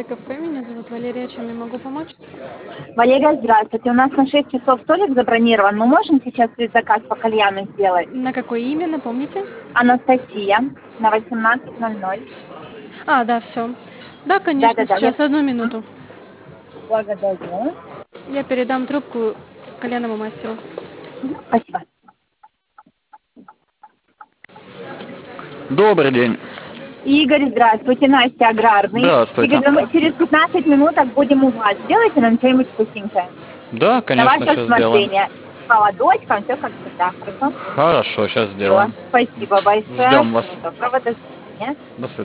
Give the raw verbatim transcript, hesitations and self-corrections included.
Здравствуйте, кафе. Меня зовут Валерия. Чем я могу помочь? Валерия, здравствуйте. У нас на шесть часов столик забронирован. Мы можем сейчас заказ по кальяну сделать? На какое имя, напомните? Анастасия на восемнадцать ноль ноль. А, да, все. Да, конечно, Да-да-да. Я... сейчас, одну Мгм. минуту. Благодарю. Я передам трубку кальянному мастеру. Мгм. Спасибо. Добрый день. Игорь, здравствуйте. Настя, Аграрный. Здравствуйте. Игорь, ну мы через пятнадцать минуток будем у вас. Сделайте нам что-нибудь вкусненькое. Да, На конечно, ваше сейчас сделаем. усмотрение. С холодочком, все как всегда. Хорошо? Хорошо, сейчас Все. сделаем. Спасибо большое. Ждем вас. Доброго, до свидания. До свидания.